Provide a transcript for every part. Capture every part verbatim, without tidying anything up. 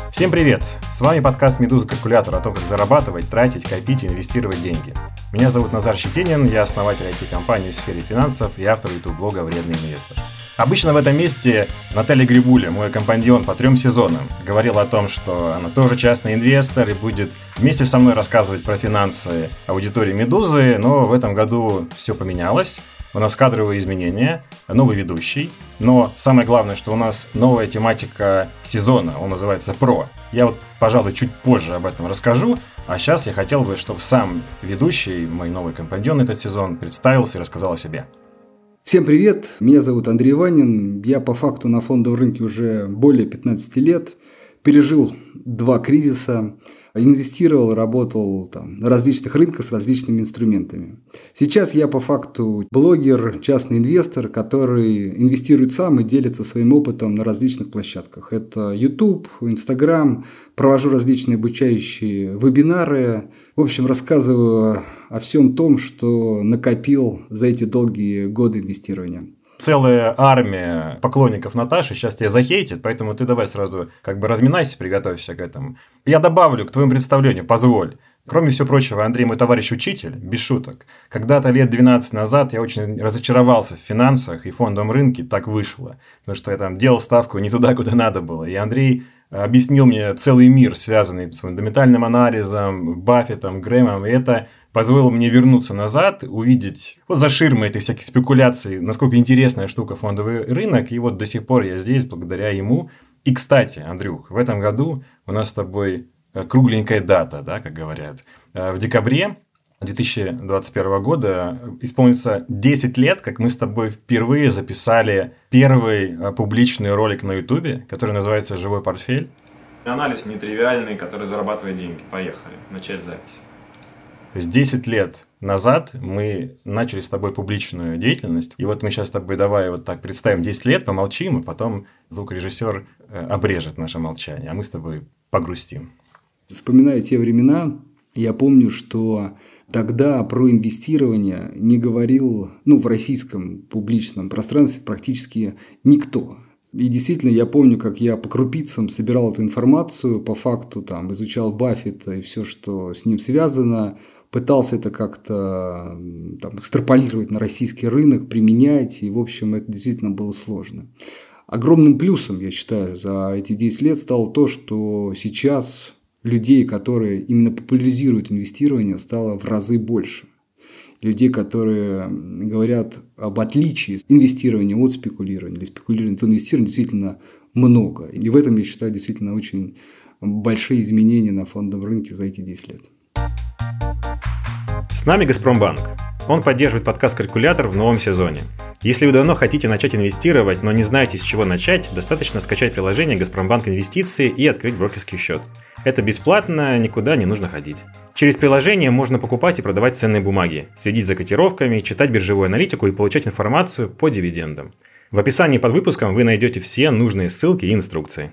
Всем привет! С вами подкаст «Медуза Калькулятор» о том, как зарабатывать, тратить, копить и инвестировать деньги. Меня зовут Назар Щетинин, я основатель ай ти-компании в сфере финансов и автор YouTube-блога «Вредный инвестор». Обычно в этом месте Наталья Грибуля, мой компаньон по трем сезонам, говорила о том, что она тоже частный инвестор и будет вместе со мной рассказывать про финансы аудитории «Медузы», но в этом году все поменялось. У нас кадровые изменения, новый ведущий, но самое главное, что у нас новая тематика сезона, он называется «Про». Я вот, пожалуй, чуть позже об этом расскажу, а сейчас я хотел бы, чтобы сам ведущий, мой новый компаньон этот сезон, представился и рассказал о себе. Всем привет, меня зовут Андрей Ванин, я по факту на фондовом рынке уже более пятнадцати лет, пережил два кризиса, инвестировал, работал там, на различных рынках с различными инструментами. Сейчас я по факту блогер, частный инвестор, который инвестирует сам и делится своим опытом на различных площадках. Это YouTube, Instagram, провожу различные обучающие вебинары. В общем, рассказываю о всем том, что накопил за эти долгие годы инвестирования. Целая армия поклонников Наташи сейчас тебя захейтит, поэтому ты давай сразу как бы разминайся, приготовься к этому. Я добавлю к твоему представлению, позволь. Кроме всего прочего, Андрей мой товарищ-учитель, без шуток. Когда-то лет двенадцать назад я очень разочаровался в финансах и фондовом рынке, так вышло. Потому что я там делал ставку не туда, куда надо было. И Андрей объяснил мне целый мир, связанный с фундаментальным анализом, Баффетом, Грэмом, и это позволило мне вернуться назад, увидеть вот за ширмой этих всяких спекуляций, насколько интересная штука фондовый рынок, и вот до сих пор я здесь благодаря ему. И, кстати, Андрюх, в этом году у нас с тобой кругленькая дата, да, как говорят. В декабре две тысячи двадцать первого года исполнится десять лет, как мы с тобой впервые записали первый публичный ролик на YouTube, который называется «Живой портфель». Анализ нетривиальный, который зарабатывает деньги. Поехали, начать запись. То есть десять лет назад мы начали с тобой публичную деятельность, и вот мы сейчас с тобой давай вот так представим десять лет, помолчим, и потом звукорежиссер обрежет наше молчание, а мы с тобой погрустим. Вспоминая те времена, я помню, что тогда про инвестирование не говорил, ну, в российском публичном пространстве практически никто. И действительно, я помню, как я по крупицам собирал эту информацию, по факту там изучал Баффета и все, что с ним связано, пытался это как-то там экстраполировать на российский рынок, применять, и, в общем, это действительно было сложно. Огромным плюсом, я считаю, за эти десять лет стало то, что сейчас людей, которые именно популяризируют инвестирование, стало в разы больше. Людей, которые говорят об отличии инвестирования от спекулирования или спекулирования от инвестирования, действительно много. И в этом, я считаю, действительно очень большие изменения на фондовом рынке за эти десять лет. С нами Газпромбанк. Он поддерживает подкаст «Калькулятор» в новом сезоне. Если вы давно хотите начать инвестировать, но не знаете, с чего начать, достаточно скачать приложение «Газпромбанк Инвестиции» и открыть брокерский счет. Это бесплатно, никуда не нужно ходить. Через приложение можно покупать и продавать ценные бумаги, следить за котировками, читать биржевую аналитику и получать информацию по дивидендам. В описании под выпуском вы найдете все нужные ссылки и инструкции.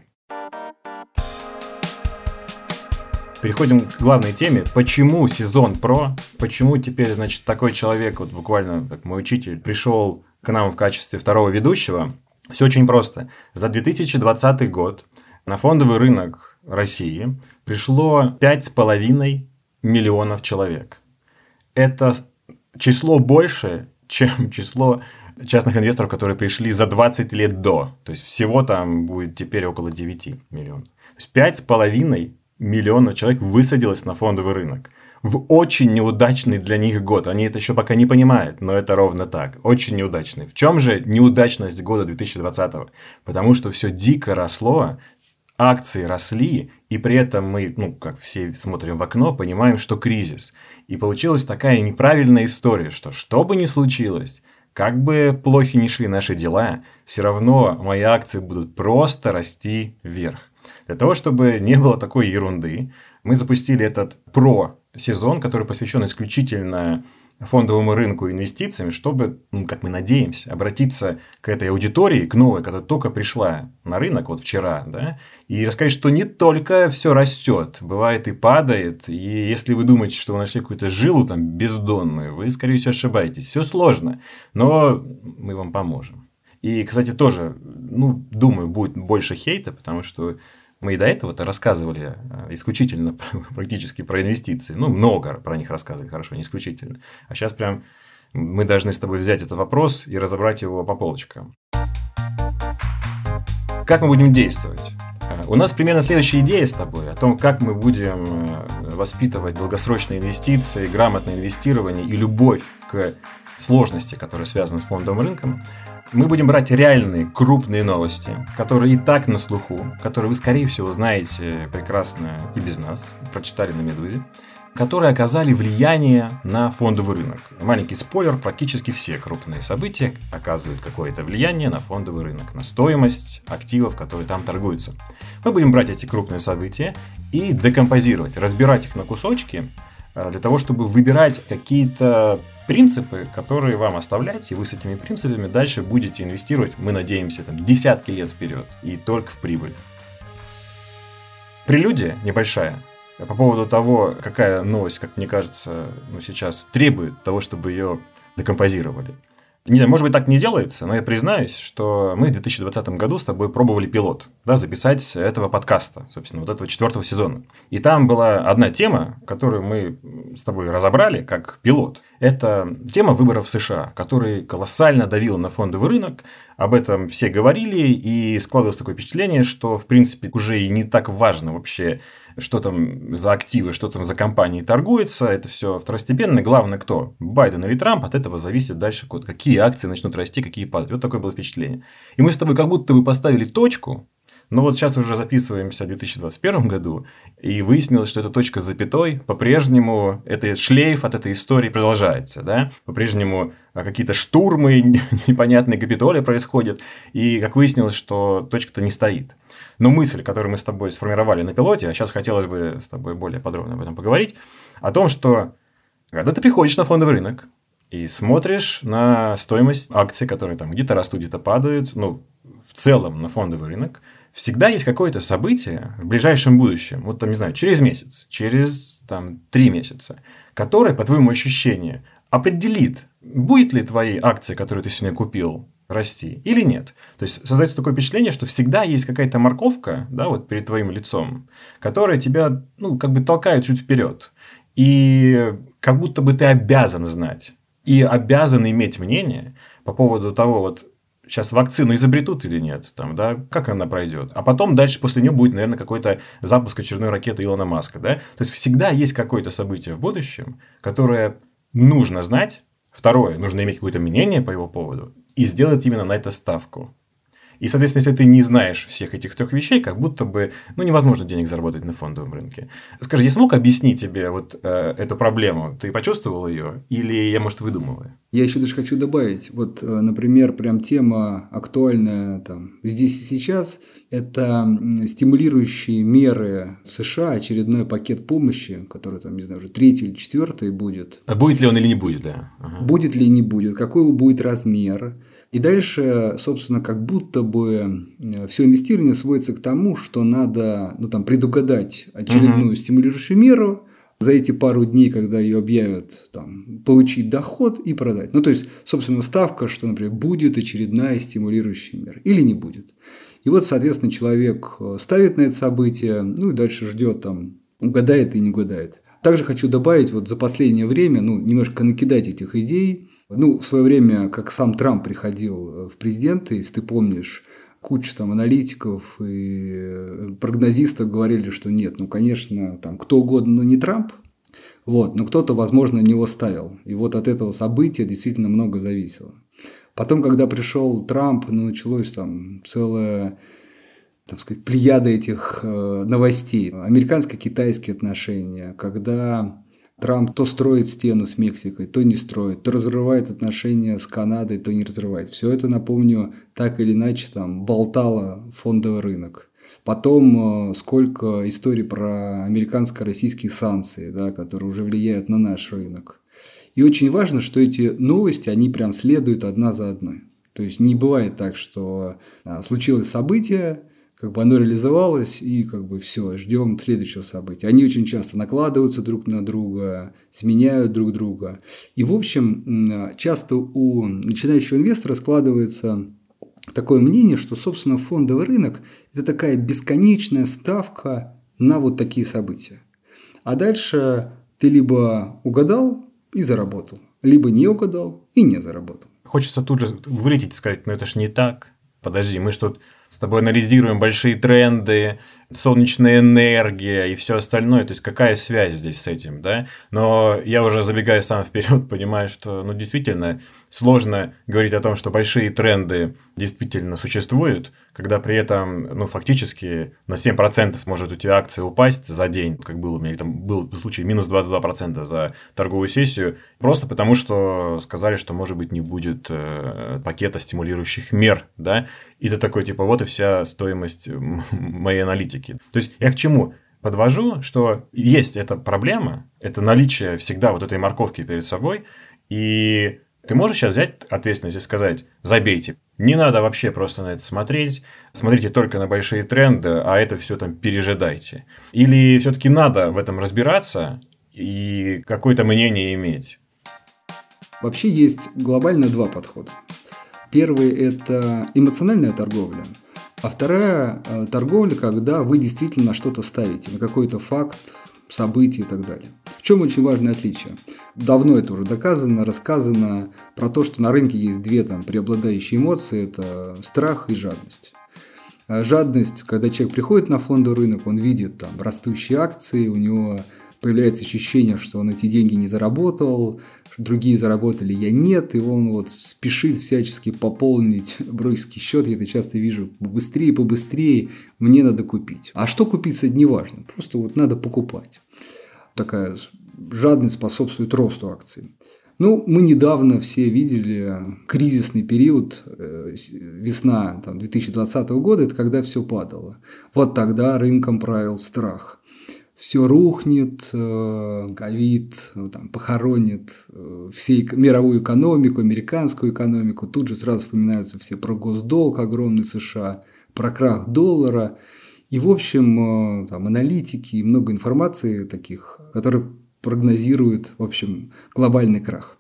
Переходим к главной теме. Почему сезон про? Почему теперь, значит, такой человек, вот буквально как мой учитель, пришел к нам в качестве второго ведущего? Все очень просто. За две тысячи двадцатый год на фондовый рынок России пришло пять с половиной миллионов человек. Это число больше, чем число частных инвесторов, которые пришли за двадцать лет до. То есть всего там будет теперь около девяти миллионов. То есть пять с половиной миллионов человек высадилось на фондовый рынок в очень неудачный для них год. Они это еще пока не понимают, но это ровно так. Очень неудачный. В чем же неудачность года две тысячи двадцатого? Потому что все дико росло, акции росли, и при этом мы, ну, как все смотрим в окно, понимаем, что кризис. И получилась такая неправильная история, что что бы ни случилось, как бы плохи ни шли наши дела, все равно мои акции будут просто расти вверх. Для того, чтобы не было такой ерунды, мы запустили этот про-сезон, который посвящен исключительно фондовому рынку и инвестициям, чтобы, ну, как мы надеемся, обратиться к этой аудитории, к новой, которая только пришла на рынок вот вчера, да, и рассказать, что не только все растет, бывает и падает, и если вы думаете, что вы нашли какую-то жилу там бездонную, вы, скорее всего, ошибаетесь. Все сложно, но мы вам поможем. И, кстати, тоже, ну, думаю, будет больше хейта, потому что Мы и до этого-то рассказывали исключительно практически про инвестиции. Ну, много про них рассказывали, хорошо, не исключительно. А сейчас прям мы должны с тобой взять этот вопрос и разобрать его по полочкам. Как мы будем действовать? У нас примерно следующая идея с тобой о том, как мы будем воспитывать долгосрочные инвестиции, грамотное инвестирование и любовь к сложности, которые связаны с фондовым рынком. Мы будем брать реальные крупные новости, которые и так на слуху, которые вы, скорее всего, знаете прекрасно и без нас, прочитали на «Медузе», которые оказали влияние на фондовый рынок. Маленький спойлер, практически все крупные события оказывают какое-то влияние на фондовый рынок, на стоимость активов, которые там торгуются. Мы будем брать эти крупные события и декомпозировать, разбирать их на кусочки, для того, чтобы выбирать какие-то принципы, которые вам оставлять, и вы с этими принципами дальше будете инвестировать, мы надеемся, там, десятки лет вперед, и только в прибыль. Прелюдия небольшая по поводу того, какая новость, как мне кажется, ну, сейчас требует того, чтобы ее декомпозировали. Не знаю, может быть, так не делается, но я признаюсь, что мы в две тысячи двадцатом году с тобой пробовали пилот, да, записать этого подкаста, собственно, вот этого четвертого сезона. И там была одна тема, которую мы с тобой разобрали как пилот. Это тема выборов в США, который колоссально давил на фондовый рынок. Об этом все говорили, и складывалось такое впечатление, что, в принципе, уже и не так важно вообще, что там за активы, что там за компании торгуется. Это все второстепенно. Главное, кто? Байден или Трамп. От этого зависит дальше, какие акции начнут расти, какие падать. Вот такое было впечатление. И мы с тобой как будто бы поставили точку. Но вот сейчас уже записываемся в две тысячи двадцать первом году, и выяснилось, что эта точка с запятой по-прежнему, это шлейф от этой истории продолжается, да? По-прежнему какие-то штурмы, непонятные Капитолии происходят, и как выяснилось, что точка-то не стоит. Но мысль, которую мы с тобой сформировали на пилоте, а сейчас хотелось бы с тобой более подробно об этом поговорить, о том, что когда ты приходишь на фондовый рынок и смотришь на стоимость акций, которые там где-то растут, где-то падают, ну, в целом на фондовый рынок, всегда есть какое-то событие в ближайшем будущем, вот там, не знаю, через месяц, через там три месяца, которое, по твоему ощущению, определит, будет ли твои акции, которые ты сегодня купил, расти или нет. То есть создается такое впечатление, что всегда есть какая-то морковка, да, вот перед твоим лицом, которая тебя, ну, как бы толкает чуть вперед. И как будто бы ты обязан знать и обязан иметь мнение по поводу того, вот, сейчас вакцину изобретут или нет, там, да, как она пройдет. А потом дальше после нее будет, наверное, какой-то запуск очередной ракеты Илона Маска. Да? То есть всегда есть какое-то событие в будущем, которое нужно знать. Второе, нужно иметь какое-то мнение по его поводу и сделать именно на это ставку. И, соответственно, если ты не знаешь всех этих трех вещей, как будто бы, ну, невозможно денег заработать на фондовом рынке. Скажи, я смог объяснить тебе вот э, эту проблему? Ты почувствовал ее? Или я, может, выдумываю? Я еще даже хочу добавить. Вот, например, прям тема актуальная там здесь и сейчас. Это стимулирующие меры в США, очередной пакет помощи, который там, не знаю, уже третий или четвертый будет. А будет ли он или не будет, да? Ага. Будет ли не будет, какой будет размер. И дальше, собственно, как будто бы все инвестирование сводится к тому, что надо, ну, там, предугадать очередную uh-huh. стимулирующую меру, за эти пару дней, когда ее объявят, там, получить доход и продать. Ну, то есть, собственно, ставка, что, например, будет очередная стимулирующая мера или не будет. И вот, соответственно, человек ставит на это событие, ну, и дальше ждет, там, угадает и не угадает. Также хочу добавить, вот за последнее время, ну, немножко накидать этих идей. Ну, в свое время, как сам Трамп приходил в президенты, если ты помнишь, куча там аналитиков и прогнозистов говорили, что нет, ну, конечно, там кто угодно, но не Трамп, вот, но кто-то, возможно, на него ставил. И вот от этого события действительно много зависело. Потом, когда пришел Трамп, ну, началось там целая, так сказать, плеяда этих новостей. Американско-китайские отношения, когда Трамп то строит стену с Мексикой, то не строит, то разрывает отношения с Канадой, то не разрывает. Все это, напомню, так или иначе там болтало фондовый рынок. Потом сколько историй про американско-российские санкции, да, которые уже влияют на наш рынок. И очень важно, что эти новости, они прям следуют одна за одной. То есть не бывает так, что случилось событие, как бы оно реализовалось, и как бы все, ждем следующего события. Они очень часто накладываются друг на друга, сменяют друг друга. И, в общем, часто у начинающего инвестора складывается такое мнение, что, собственно, фондовый рынок – это такая бесконечная ставка на вот такие события. А дальше ты либо угадал и заработал, либо не угадал и не заработал. Хочется тут же вылететь и сказать, ну это ж не так. Подожди, мы что тут с тобой анализируем большие тренды, солнечная энергия и все остальное. То есть, какая связь здесь с этим, да? Но я уже, забегая сам вперед, понимаю, что, ну, действительно, сложно говорить о том, что большие тренды действительно существуют, когда при этом, ну, фактически на семь процентов может у тебя акция упасть за день, как было у меня, или там был случай минус двадцать два процента за торговую сессию, просто потому что сказали, что, может быть, не будет э, пакета стимулирующих мер, да? И ты такой, типа, вот и вся стоимость моей аналитики. То есть, я к чему? Подвожу, что есть эта проблема, это наличие всегда вот этой морковки перед собой, и ты можешь сейчас взять ответственность и сказать, забейте, не надо вообще просто на это смотреть, смотрите только на большие тренды, а это все там пережидайте. Или все-таки надо в этом разбираться и какое-то мнение иметь? Вообще есть глобально два подхода. Первый – это эмоциональная торговля, а вторая – торговля, когда вы действительно на что-то ставите, на какой-то факт, событие и так далее. В чем очень важное отличие? Давно это уже доказано, рассказано про то, что на рынке есть две там преобладающие эмоции – это страх и жадность. Жадность, когда человек приходит на фондовый рынок, он видит там растущие акции, у него появляется ощущение, что он эти деньги не заработал, другие заработали, я нет, и он вот спешит всячески пополнить брокерский счет, я это часто вижу, побыстрее, побыстрее, мне надо купить. А что купить, это не важно, просто вот надо покупать. Такая жадность способствует росту акций. Ну, мы недавно все видели кризисный период, весна там, две тысячи двадцатого года, это когда все падало. Вот тогда рынком правил страх. Все рухнет, ковид там, похоронит всей мировую экономику, американскую экономику. Тут же сразу вспоминаются все про госдолг огромный США, про крах доллара. И, в общем, там, аналитики и много информации таких, которые прогнозируют, в общем, глобальный крах.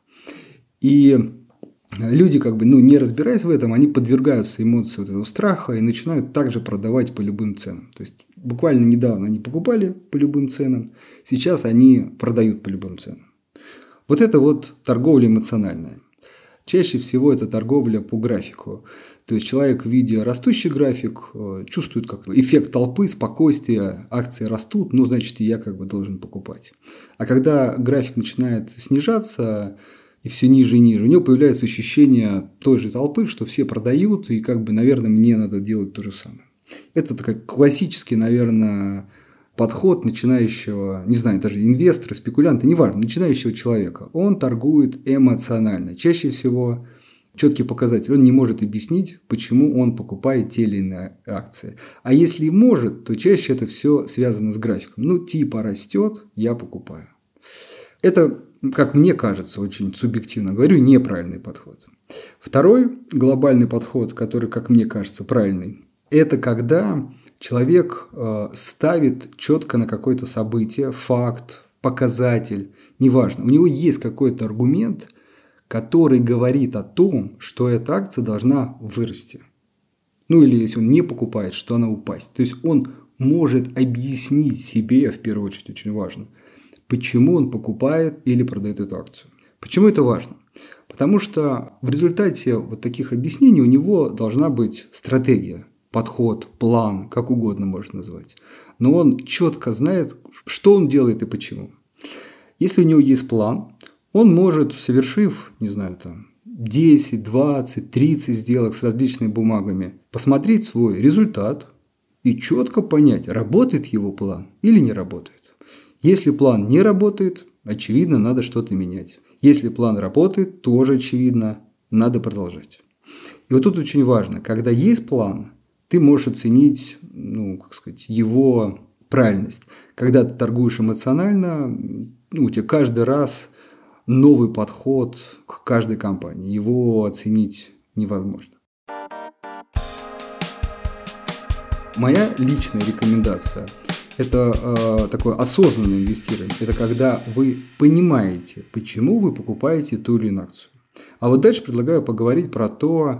И люди, как бы, ну, не разбираясь в этом, они подвергаются эмоции вот этого страха и начинают также продавать по любым ценам. То есть, буквально недавно они покупали по любым ценам, сейчас они продают по любым ценам. Вот это вот торговля эмоциональная. Чаще всего это торговля по графику. То есть, человек, видя растущий график, чувствует как эффект толпы, спокойствие, акции растут, ну, значит, и я как бы должен покупать. А когда график начинает снижаться, и все ниже и ниже, у него появляется ощущение той же толпы, что все продают, и как бы, наверное, мне надо делать то же самое. Это такой классический, наверное, подход начинающего, не знаю, даже инвестора, спекулянта, неважно, начинающего человека. Он торгует эмоционально. Чаще всего четкий показатель. Он не может объяснить, почему он покупает те или иные акции. А если и может, то чаще это все связано с графиком. Ну, типа растет, я покупаю. Это, как мне кажется, очень субъективно говорю, неправильный подход. Второй глобальный подход, который, как мне кажется, правильный, это когда человек ставит четко на какое-то событие, факт, показатель, неважно. У него есть какой-то аргумент, который говорит о том, что эта акция должна вырасти. Ну или если он не покупает, что она упасть. То есть он может объяснить себе, в первую очередь очень важно, почему он покупает или продает эту акцию. Почему это важно? Потому что в результате вот таких объяснений у него должна быть стратегия, подход, план, как угодно можно назвать. Но он четко знает, что он делает и почему. Если у него есть план, он может, совершив, не знаю, там, десять, двадцать, тридцать сделок с различными бумагами, посмотреть свой результат и четко понять, работает его план или не работает. Если план не работает, очевидно, надо что-то менять. Если план работает, тоже очевидно, надо продолжать. И вот тут очень важно, когда есть план, ты можешь оценить, ну, как сказать, его правильность. Когда ты торгуешь эмоционально, ну, у тебя каждый раз новый подход к каждой компании. Его оценить невозможно. Моя личная рекомендация – это э, такое осознанное инвестирование. Это когда вы понимаете, почему вы покупаете ту или иную акцию. А вот дальше предлагаю поговорить про то,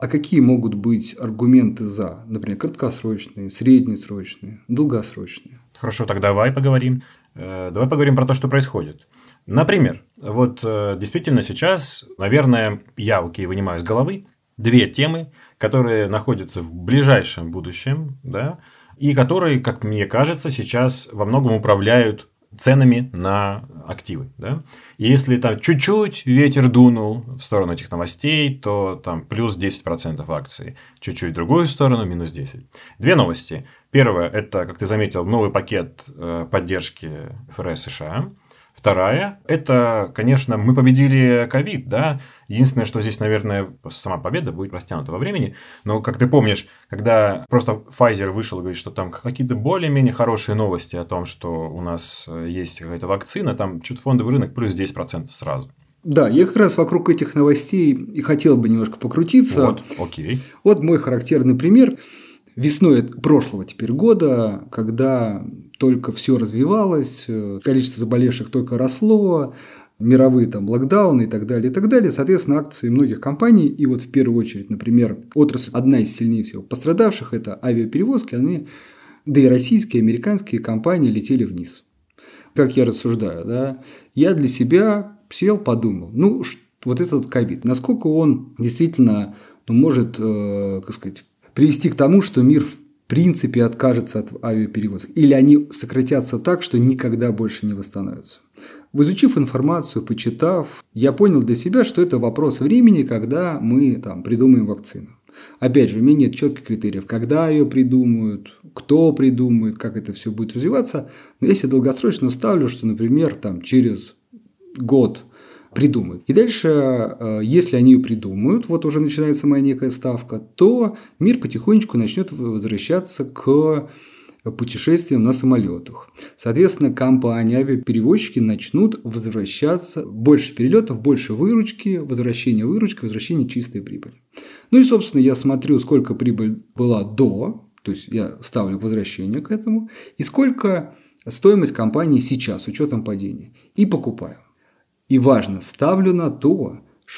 А какие могут быть аргументы за? Например, краткосрочные, среднесрочные, долгосрочные? Хорошо, так давай поговорим. Давай поговорим про то, что происходит. Например, вот действительно сейчас, наверное, я, окей, вынимаю из головы две темы, которые находятся в ближайшем будущем, да, и которые, как мне кажется, сейчас во многом управляют ценами на активы. Да? И если там чуть-чуть ветер дунул в сторону этих новостей, то там плюс десять процентов акций. Чуть-чуть в другую сторону минус десять процентов. Две новости. Первое – это, как ты заметил, новый пакет поддержки эф эр эс США. Вторая – это, конечно, мы победили ковид, да. Единственное, что здесь, наверное, сама победа будет растянута во времени. Но, как ты помнишь, когда просто Pfizer вышел и говорит, что там какие-то более-менее хорошие новости о том, что у нас есть какая-то вакцина, там чуть фондовый рынок плюс десять процентов сразу. Да, я как раз вокруг этих новостей и хотел бы немножко покрутиться. Вот, окей. Вот мой характерный пример. Весной прошлого теперь года, когда только все развивалось, количество заболевших только росло, мировые там локдауны и так далее, и так далее. Соответственно, акции многих компаний, и вот в первую очередь, например, отрасль, одна из сильнее всего пострадавших, это авиаперевозки, они, да и российские, американские компании летели вниз. Как я рассуждаю, да, я для себя сел, подумал, ну, вот этот ковид, насколько он действительно ну, может, э, как сказать, привести к тому, что мир в принципе откажется от авиаперевозок. Или они сократятся так, что никогда больше не восстановятся. Изучив информацию, почитав, я понял для себя, что это вопрос времени, когда мы там, придумаем вакцину. Опять же, у меня нет четких критериев, когда ее придумают, кто придумает, как это все будет развиваться. Но если долгосрочно ставлю, что, например, там, через год придумают. И дальше, если они ее придумают, вот уже начинается моя некая ставка, то мир потихонечку начнет возвращаться к путешествиям на самолетах. Соответственно, компании, авиаперевозчики начнут возвращаться, больше перелетов, больше выручки, возвращение выручки, возвращение чистой прибыли. Ну и, собственно, я смотрю, сколько прибыль была до, то есть я ставлю возвращение к этому, и сколько стоимость компании сейчас с учетом падения, и покупаю. И важно, ставлю на то,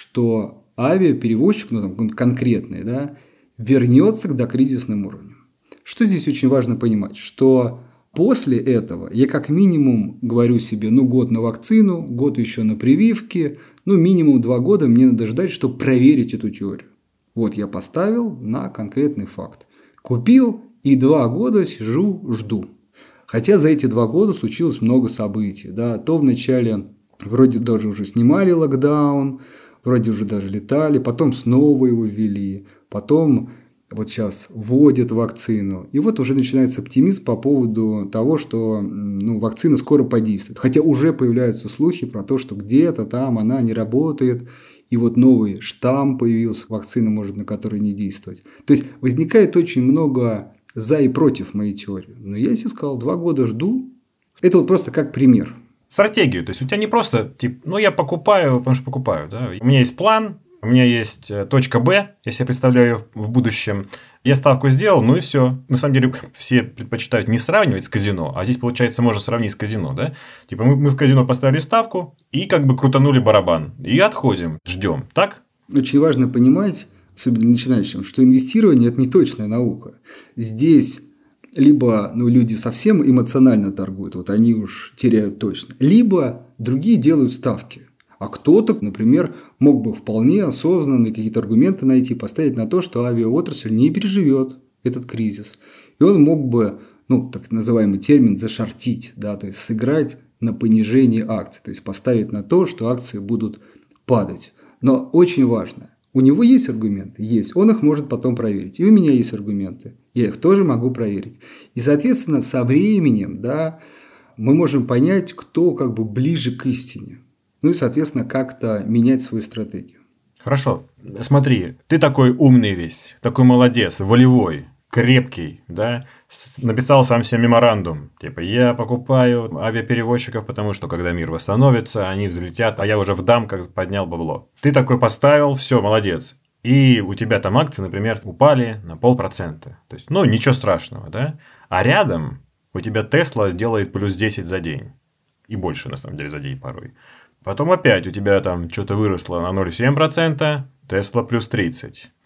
что авиаперевозчик, ну там конкретный, да, вернется к докризисным уровням. Что здесь очень важно понимать, что после этого я как минимум говорю себе, ну год на вакцину, год еще на прививки, ну минимум два года мне надо ждать, чтобы проверить эту теорию. Вот я поставил на конкретный факт. Купил и два года сижу, жду. Хотя за эти два года случилось много событий. Да, то вначале вроде даже уже снимали локдаун, вроде уже даже летали, потом снова его ввели, потом вот сейчас вводят вакцину. И вот уже начинается оптимизм по поводу того, что ну, вакцина скоро подействует. Хотя уже появляются слухи про то, что где-то там она не работает, и вот новый штамм появился, вакцина может на которой не действовать. То есть возникает очень много за и против моей теории. Но я себе сказал, два года жду. Это вот просто как пример. Стратегию. То есть у тебя не просто типа, ну я покупаю, потому что покупаю. Да? У меня есть план, у меня есть точка Б, если я представляю ее в будущем. Я ставку сделал, ну и все. На самом деле все предпочитают не сравнивать с казино, а здесь, получается, можно сравнить с казино. Да? Типа мы, мы в казино поставили ставку и как бы крутанули барабан. И отходим, ждем. Так? Очень важно понимать, особенно начинающим, что инвестирование – это не точная наука. Здесь либо ну, люди совсем эмоционально торгуют, вот они уж теряют точно, либо другие делают ставки. А кто-то, например, мог бы вполне осознанно какие-то аргументы найти, поставить на то, что авиаотрасль не переживет этот кризис. И он мог бы, ну, так называемый термин, зашортить, да, то есть сыграть на понижение акций, то есть поставить на то, что акции будут падать. Но очень важно, у него есть аргументы? Есть. Он их может потом проверить. И у меня есть аргументы. Я их тоже могу проверить. И, соответственно, со временем, да, мы можем понять, кто как бы ближе к истине. Ну и, соответственно, как-то менять свою стратегию. Хорошо. Смотри, ты такой умный весь, такой молодец, волевой, крепкий, да, написал сам себе меморандум. Типа, я покупаю авиаперевозчиков, потому что, когда мир восстановится, они взлетят, а я уже в дамках поднял бабло. Ты такой поставил, все, молодец. И у тебя там акции, например, упали на полпроцента. То есть, ну, ничего страшного, да? А рядом у тебя Тесла делает плюс десять за день. И больше, на самом деле, за день порой. Потом опять у тебя там что-то выросло на ноль целых семь десятых процента, Тесла плюс тридцать.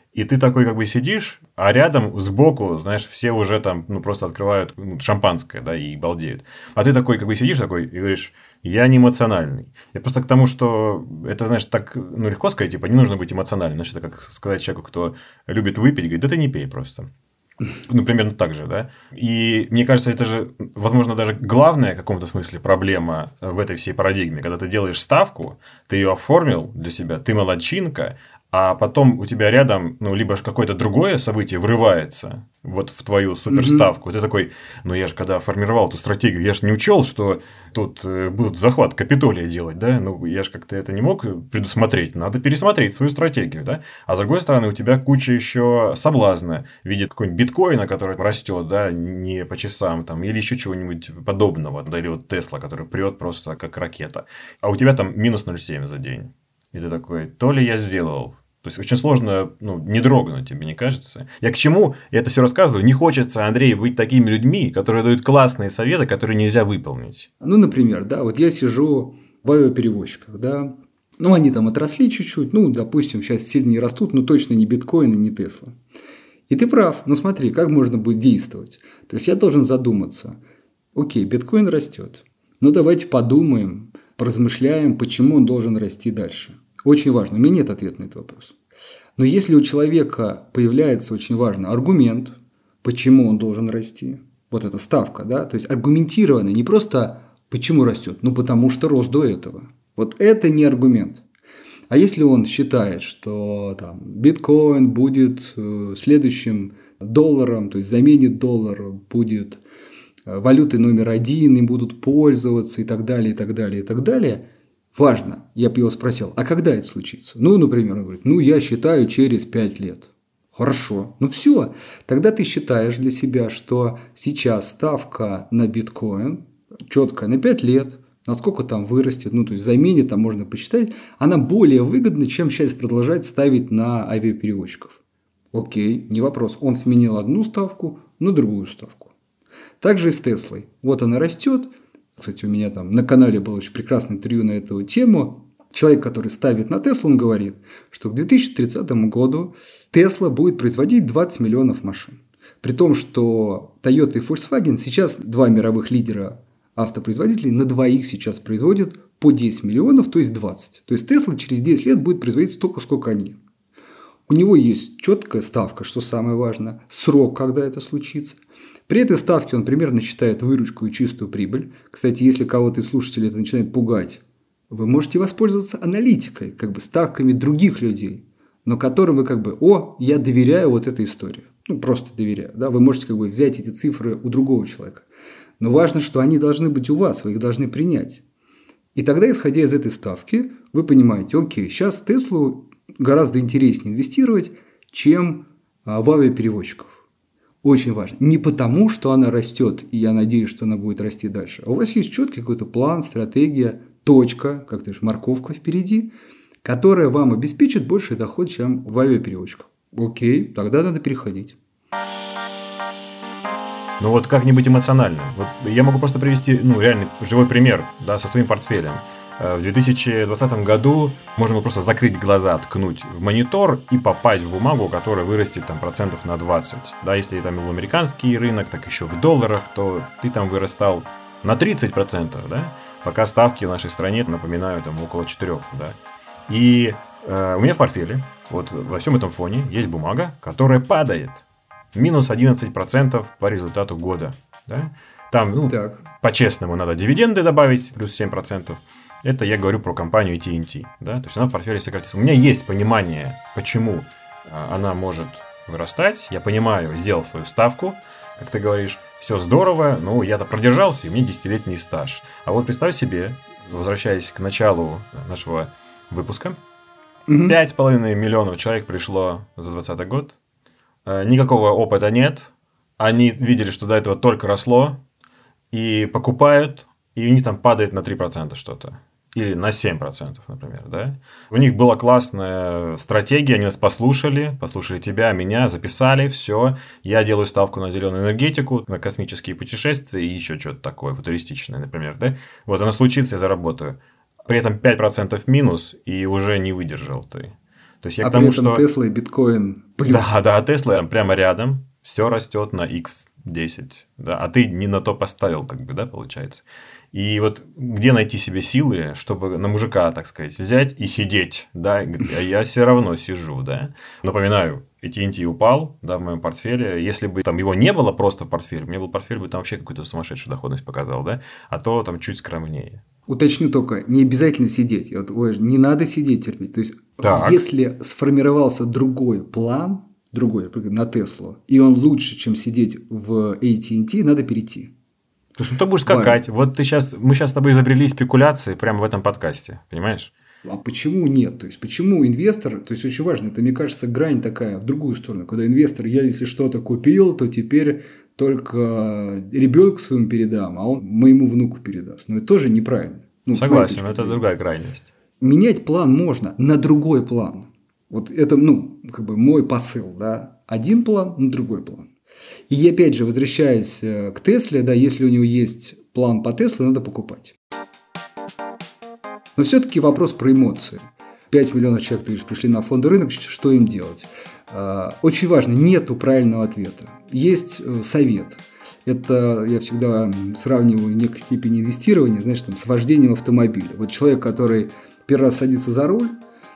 И ты такой как бы сидишь, а рядом сбоку, знаешь, все уже там ну, просто открывают ну, шампанское, да, и балдеют. А ты такой как бы сидишь такой и говоришь, я не эмоциональный. Я просто к тому, что это, знаешь, так ну, легко сказать, типа, не нужно быть эмоциональным. Значит, это как сказать человеку, кто любит выпить, говорит, да ты не пей просто. Ну, примерно так же, да. И мне кажется, это же, возможно, даже главная в каком-то смысле проблема в этой всей парадигме. Когда ты делаешь ставку, ты ее оформил для себя, ты молодчинка, а потом у тебя рядом, ну, либо же какое-то другое событие врывается вот в твою суперставку. Mm-hmm. Ты такой, ну, я же когда формировал эту стратегию, я же не учел, что тут будут захват Капитолия делать, да, ну, я же как-то это не мог предусмотреть, надо пересмотреть свою стратегию, да, а с другой стороны, у тебя куча еще соблазна в виде какого-нибудь биткоина, который растет, да, не по часам, там, или еще чего-нибудь подобного, да, или вот Тесла, который прет просто как ракета, а у тебя там минус ноль целых семь десятых за день. И ты такой, то ли я сделал. То есть, очень сложно ну, не дрогнуть, тебе не кажется? Я к чему я это все рассказываю? Не хочется, Андрей, быть такими людьми, которые дают классные советы, которые нельзя выполнить. Ну, например, да, вот я сижу в авиаперевозчиках, да, ну, они там отросли чуть-чуть, ну, допустим, сейчас сильно не растут, но точно не биткоин и не Тесла. И ты прав, ну, смотри, как можно будет действовать. То есть, я должен задуматься, окей, биткоин растет, ну, давайте подумаем, поразмышляем, почему он должен расти дальше. Очень важно. У меня нет ответа на этот вопрос. Но если у человека появляется очень важный аргумент, почему он должен расти, вот эта ставка, да, то есть аргументированно, не просто почему растет, ну потому что рос до этого. Вот это не аргумент. А если он считает, что там, биткоин будет следующим долларом, то есть заменит доллар, будет валютой номер один, им будут пользоваться и так далее, и так далее, и так далее. Важно, я бы его спросил, а когда это случится? Ну, например, он говорит, ну, я считаю через пять лет. Хорошо, ну все, тогда ты считаешь для себя, что сейчас ставка на биткоин четкая на пять лет, насколько там вырастет, ну, то есть заменит, там можно посчитать, она более выгодна, чем сейчас продолжать ставить на авиаперевозчиков. Окей, не вопрос, он сменил одну ставку на другую ставку. Также и с Теслой. Вот она растет. Кстати, у меня там на канале было очень прекрасное интервью на эту тему. Человек, который ставит на Теслу, он говорит, что к две тысячи тридцатому году Тесла будет производить двадцать миллионов машин. При том, что Toyota и Volkswagen сейчас два мировых лидера автопроизводителей на двоих сейчас производят по десять миллионов, то есть двадцать. То есть Тесла через десять лет будет производить столько, сколько они. У него есть четкая ставка, что самое важное, срок, когда это случится. При этой ставке он примерно считает выручку и чистую прибыль. Кстати, если кого-то из слушателей это начинает пугать, вы можете воспользоваться аналитикой, как бы ставками других людей, но которым вы как бы, о, я доверяю вот этой истории. Ну, просто доверяю. Да? Вы можете как бы взять эти цифры у другого человека. Но важно, что они должны быть у вас, вы их должны принять. И тогда, исходя из этой ставки, вы понимаете, окей, сейчас в Теслу гораздо интереснее инвестировать, чем в авиаперевозчиков. Очень важно. Не потому, что она растет, и я надеюсь, что она будет расти дальше. А у вас есть четкий какой-то план, стратегия, точка, как ты же, морковка впереди, которая вам обеспечит больший доход, чем в авиаперевозчиках. Окей, тогда надо переходить. Ну вот как не быть эмоциональным? Вот я могу просто привести, ну, реальный живой пример, да, со своим портфелем. В две тысячи двадцатом году можно было просто закрыть глаза, ткнуть в монитор и попасть в бумагу, которая вырастет там процентов на двадцать. Да, если там был американский рынок, так еще в долларах, то ты там вырастал на тридцать процентов, да, пока ставки в нашей стране, напоминаю, там около четырех, да. И э, у меня в портфеле, вот во всем этом фоне есть бумага, которая падает. Минус одиннадцать процентов по результату года, да. Там, ну, по-честному, надо дивиденды добавить, плюс семь процентов. Это я говорю про компанию ти эн ти, да, то есть она в портфеле сократится. У меня есть понимание, почему она может вырастать. Я понимаю, сделал свою ставку, как ты говоришь, все здорово, но я-то продержался, и у меня десятилетний стаж. А вот представь себе, возвращаясь к началу нашего выпуска, пять с половиной миллионов человек пришло за двадцатый год, никакого опыта нет, они видели, что до этого только росло, и покупают, и у них там падает на три процента что-то. Или на семь процентов, например, да? У них была классная стратегия, они нас послушали, послушали тебя, меня, записали, все. Я делаю ставку на зеленую энергетику, на космические путешествия и еще что-то такое футуристичное, например, да? Вот оно случится, я заработаю. При этом пять процентов минус, и уже не выдержал ты. То есть я а к тому, при этом что... Тесла и биткоин Плюс. Да, да, а Тесла прямо рядом, все растет на икс десять, да, а ты не на то поставил, как бы, да, получается. И вот где найти себе силы, чтобы на мужика, так сказать, взять и сидеть, да, а я все равно сижу, да. Напоминаю, эй ти энд ти упал, да, в моем портфеле. Если бы там его не было просто в портфеле, у меня был портфель, бы там вообще какую-то сумасшедшую доходность показал, да, а то там чуть скромнее. Уточню только, не обязательно сидеть. Вот, ой, не надо сидеть терпеть. То есть, Так. если сформировался другой план, другой, например, на Теслу, и он лучше, чем сидеть в эй ти энд ти, надо перейти. Слушай, ну ты будешь скакать. Важно. Вот ты сейчас, мы сейчас с тобой изобрели спекуляции прямо в этом подкасте, понимаешь? А почему нет? То есть, почему инвестор, то есть, очень важно, это, мне кажется, грань такая в другую сторону, когда инвестор, я если что-то купил, то теперь только ребенку своему передам, а он моему внуку передаст. Но это тоже неправильно. Ну, согласен, это другая крайность. Менять план можно на другой план. Вот это, ну, как бы мой посыл, да. Один план на другой план. И опять же, возвращаясь к Тесле, да, если у него есть план по Тесле, надо покупать. Но все-таки вопрос про эмоции. пять миллионов человек, ты говоришь, пришли на фондовый рынок, что им делать? Очень важно, нету правильного ответа. Есть совет. Это я всегда сравниваю в некой степени инвестирования, знаешь, там, с вождением автомобиля. Вот человек, который первый раз садится за руль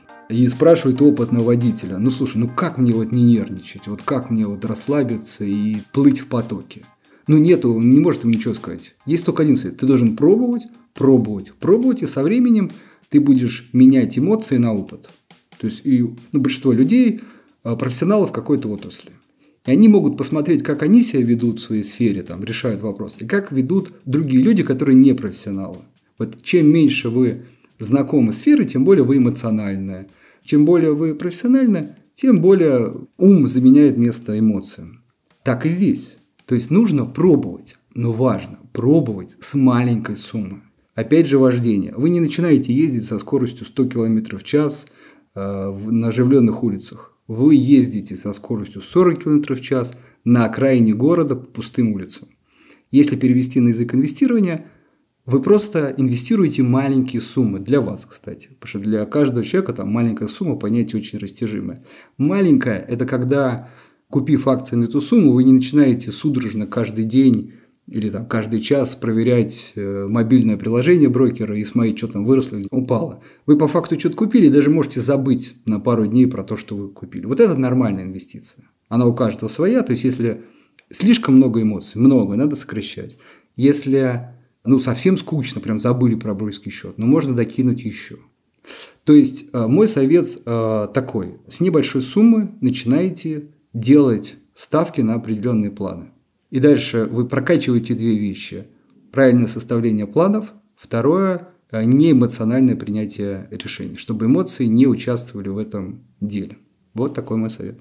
и спрашивает у опытного водителя: ну слушай, ну как мне вот не нервничать, вот как мне вот расслабиться и плыть в потоке? Ну нету, он не может им ничего сказать. Есть только один совет: ты должен пробовать, пробовать, пробовать, и со временем ты будешь менять эмоции на опыт. То есть и, ну, большинство людей профессионалов в какой-то отрасли. И они могут посмотреть, как они себя ведут в своей сфере, там, решают вопросы, и как ведут другие люди, которые не профессионалы. Вот чем меньше вы знакомы с сферой, тем более вы эмоциональны. Чем более вы профессиональны, тем более ум заменяет место эмоциям. Так и здесь. То есть нужно пробовать, но важно пробовать с маленькой суммы. Опять же, вождение. Вы не начинаете ездить со скоростью сто километров в час э, на оживленных улицах. Вы ездите со скоростью сорок километров в час на окраине города по пустым улицам. Если перевести на язык инвестирования, вы просто инвестируете маленькие суммы. Для вас, кстати. Потому что для каждого человека там маленькая сумма, понятие очень растяжимое. Маленькая – это когда, купив акции на эту сумму, вы не начинаете судорожно каждый день или там каждый час проверять мобильное приложение брокера и смотреть, что там выросло или упало. Вы по факту что-то купили и даже можете забыть на пару дней про то, что вы купили. Вот это нормальная инвестиция. Она у каждого своя. То есть, если слишком много эмоций, много, надо сокращать. Если ну, совсем скучно, прям забыли про брокерский счет, но можно докинуть еще. То есть, мой совет такой. С небольшой суммы начинаете делать ставки на определенные планы. И дальше вы прокачиваете две вещи. Правильное составление планов. Второе – неэмоциональное принятие решений, чтобы эмоции не участвовали в этом деле. Вот такой мой совет.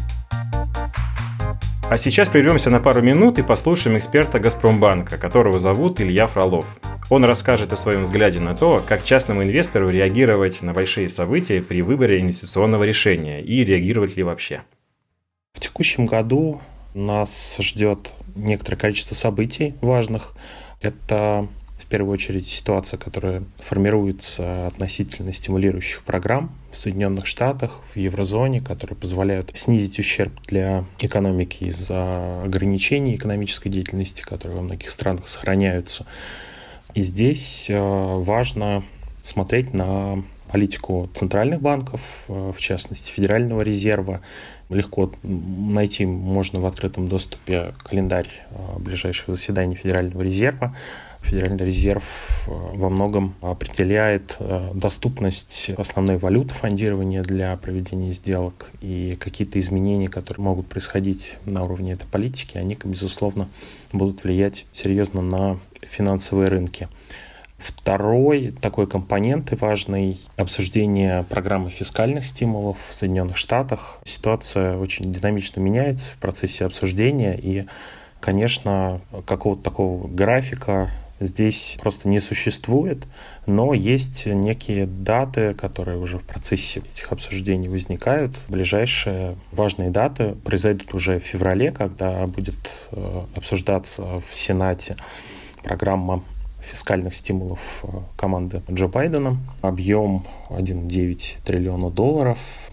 А сейчас прервемся на пару минут и послушаем эксперта Газпромбанка, которого зовут Илья Фролов. Он расскажет о своем взгляде на то, как частному инвестору реагировать на большие события при выборе инвестиционного решения и реагировать ли вообще. В текущем году нас ждет некоторое количество событий важных. Это, в первую очередь, ситуация, которая формируется относительно стимулирующих программ в Соединенных Штатах, в еврозоне, которые позволяют снизить ущерб для экономики из-за ограничений экономической деятельности, которые во многих странах сохраняются. И здесь важно смотреть на политику центральных банков, в частности, Федерального резерва. Легко найти можно в открытом доступе календарь ближайших заседаний Федерального резерва. Федеральный резерв во многом определяет доступность основной валюты фондирования для проведения сделок, и какие-то изменения, которые могут происходить на уровне этой политики, они, безусловно, будут влиять серьезно на финансовые рынки. Второй такой компонент и важный – обсуждение программы фискальных стимулов в Соединенных Штатах. Ситуация очень динамично меняется в процессе обсуждения, и, конечно, какого-то такого графика здесь просто не существует, но есть некие даты, которые уже в процессе этих обсуждений возникают. Ближайшие важные даты произойдут уже в феврале, когда будет обсуждаться в Сенате программа фискальных стимулов команды Джо Байдена. Объем один целых девять десятых триллиона долларов.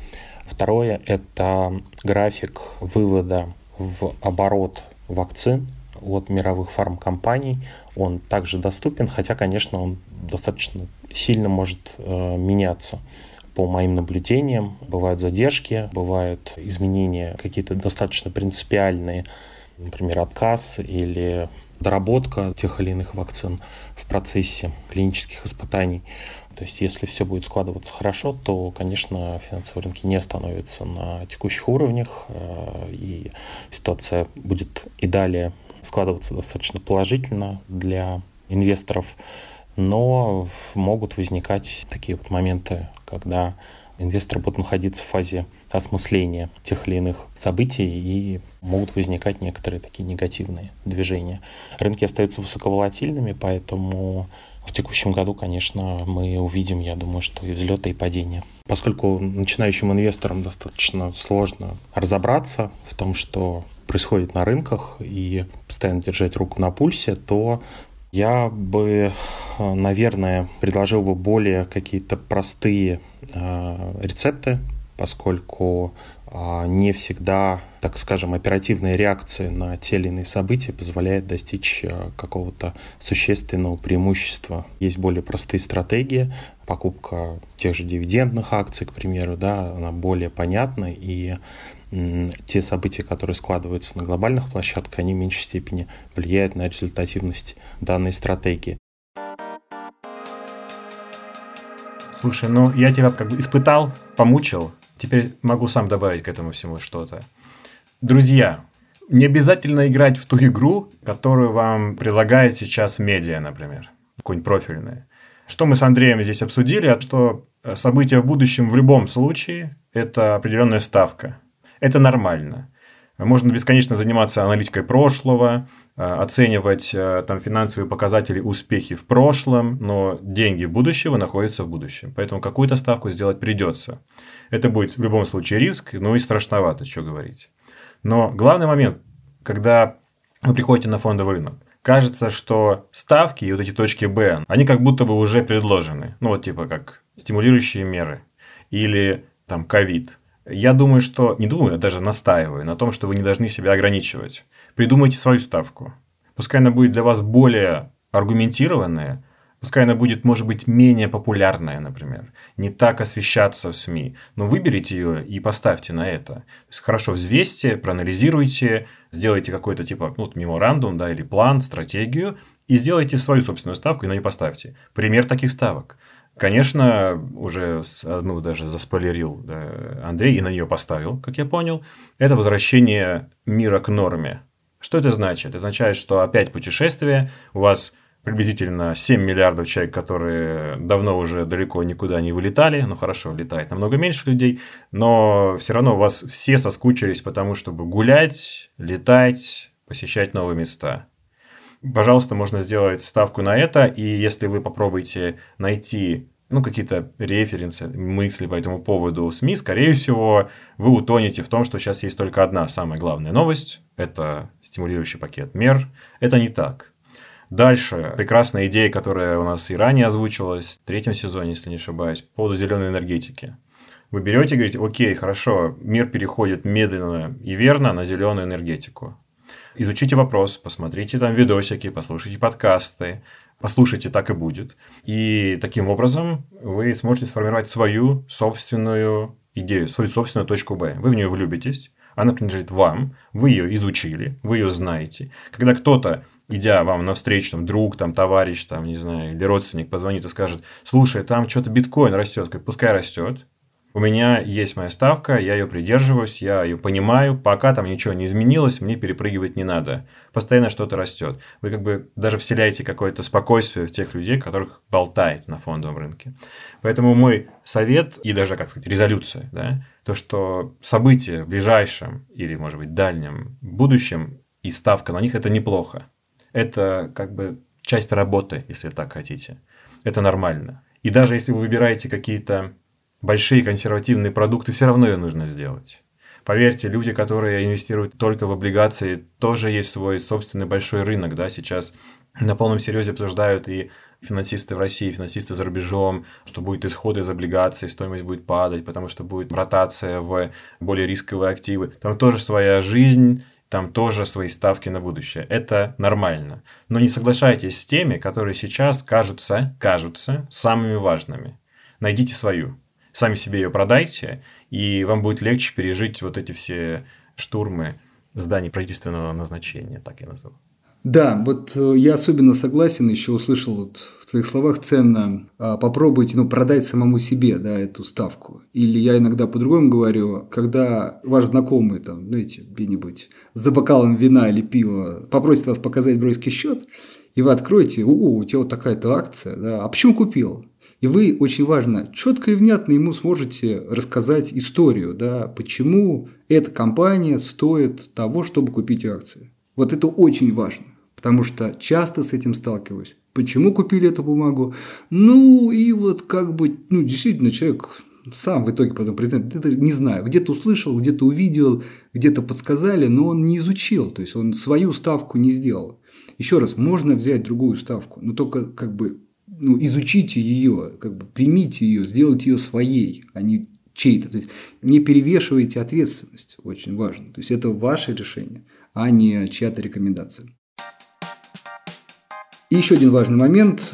Второе – это график вывода в оборот вакцин от мировых фармкомпаний. Он также доступен, хотя, конечно, он достаточно сильно может э, меняться. По моим наблюдениям, бывают задержки, бывают изменения какие-то достаточно принципиальные, например, отказ или доработка тех или иных вакцин в процессе клинических испытаний. То есть, если все будет складываться хорошо, то, конечно, финансовые рынки не остановятся на текущих уровнях, и ситуация будет и далее складываться достаточно положительно для инвесторов. Но могут возникать такие вот моменты, когда инвесторы будут находиться в фазе осмысления тех или иных событий, и могут возникать некоторые такие негативные движения. Рынки остаются высоковолатильными, поэтому в текущем году, конечно, мы увидим, я думаю, что и взлеты, и падения. Поскольку начинающим инвесторам достаточно сложно разобраться в том, что происходит на рынках, и постоянно держать руку на пульсе, то я бы, наверное, предложил бы более какие-то простые э, рецепты, поскольку э, не всегда, так скажем, оперативная реакция на те или иные события позволяет достичь э, какого-то существенного преимущества. Есть более простые стратегии. Покупка тех же дивидендных акций, к примеру, да, она более понятна, и те события, которые складываются на глобальных площадках, они в меньшей степени влияют на результативность данной стратегии. Слушай, ну я тебя как бы испытал, помучил, теперь могу сам добавить к этому всему что-то. Друзья, не обязательно играть в ту игру, которую вам предлагает сейчас медиа, например, какую-нибудь профильную. Что мы с Андреем здесь обсудили, что события в будущем в любом случае – это определенная ставка. Это нормально. Можно бесконечно заниматься аналитикой прошлого, оценивать там финансовые показатели, успехи в прошлом, но деньги будущего находятся в будущем. Поэтому какую-то ставку сделать придется. Это будет в любом случае риск, ну и страшновато, что говорить. Но главный момент, когда вы приходите на фондовый рынок, кажется, что ставки и вот эти точки Б, они как будто бы уже предложены. Ну, вот типа как стимулирующие меры или там ковид. Я думаю, что... Не думаю, а даже настаиваю на том, что вы не должны себя ограничивать. Придумайте свою ставку. Пускай она будет для вас более аргументированная, пускай она будет, может быть, менее популярная, например. Не так освещаться в СМИ. Но выберите ее и поставьте на это. То есть, хорошо взвесьте, проанализируйте, сделайте какой-то типа ну, меморандум, да, или план, стратегию, и сделайте свою собственную ставку и на нее поставьте. Пример таких ставок. Конечно, уже одну даже заспойлерил да, Андрей и на нее поставил, как я понял. Это возвращение мира к норме. Что это значит? Это означает, что опять путешествие, у вас приблизительно семь миллиардов человек, которые давно уже далеко никуда не вылетали. Ну, хорошо, летает намного меньше людей, но все равно у вас все соскучились по тому, чтобы гулять, летать, посещать новые места. Пожалуйста, можно сделать ставку на это, и если вы попробуете найти ну, какие-то референсы, мысли по этому поводу в СМИ, скорее всего, вы утонете в том, что сейчас есть только одна самая главная новость – это стимулирующий пакет мер. Это не так. Дальше прекрасная идея, которая у нас и ранее озвучивалась в третьем сезоне, если не ошибаюсь, по поводу зеленой энергетики. Вы берете и говорите, окей, хорошо, мир переходит медленно и верно на зеленую энергетику. Изучите вопрос, посмотрите там видосики, послушайте подкасты, послушайте, так и будет. И таким образом вы сможете сформировать свою собственную идею, свою собственную точку Б. Вы в нее влюбитесь, она принадлежит вам, вы ее изучили, вы ее знаете. Когда кто-то, идя вам навстречу, там, друг, там, товарищ, там, не знаю, или родственник позвонит и скажет, слушай, там что-то биткоин растет, пускай растет. У меня есть моя ставка, я ее придерживаюсь, я ее понимаю, пока там ничего не изменилось, мне перепрыгивать не надо. Постоянно что-то растет. Вы как бы даже вселяете какое-то спокойствие в тех людей, которых болтает на фондовом рынке. Поэтому мой совет и даже, как сказать, резолюция, да, то, что события в ближайшем или, может быть, дальнем будущем и ставка на них – это неплохо. Это как бы часть работы, если так хотите. Это нормально. И даже если вы выбираете какие-то большие консервативные продукты, все равно ее нужно сделать. Поверьте, люди, которые инвестируют только в облигации, тоже есть свой собственный большой рынок, да, сейчас на полном серьезе обсуждают и финансисты в России, финансисты за рубежом, что будет исход из облигаций, стоимость будет падать, потому что будет ротация в более рисковые активы. Там тоже своя жизнь, там тоже свои ставки на будущее. Это нормально. Но не соглашайтесь с теми, которые сейчас кажутся, кажутся самыми важными. Найдите свою. Сами себе ее продайте, и вам будет легче пережить вот эти все штурмы зданий правительственного назначения, так я назову. Да, вот я особенно согласен, еще услышал вот в твоих словах ценно, попробуйте, ну, продать самому себе, да, эту ставку. Или я иногда по-другому говорю, когда ваш знакомый, там, знаете, где-нибудь за бокалом вина или пива попросит вас показать брокерский счет, и вы откроете, о, у тебя вот такая-то акция, да, а почему купил? И вы, очень важно, четко и внятно ему сможете рассказать историю, да, почему эта компания стоит того, чтобы купить акции. Вот это очень важно, потому что часто с этим сталкиваюсь. Почему купили эту бумагу? Ну, и вот как бы, ну, действительно, человек сам в итоге потом признает, это не знаю, где-то услышал, где-то увидел, где-то подсказали, но он не изучил, то есть он свою ставку не сделал. Еще раз, можно взять другую ставку, но только как бы, ну, изучите ее, как бы примите ее, сделайте ее своей, а не чьей-то. То есть не перевешивайте ответственность, очень важно. То есть это ваше решение, а не чья-то рекомендация. И еще один важный момент.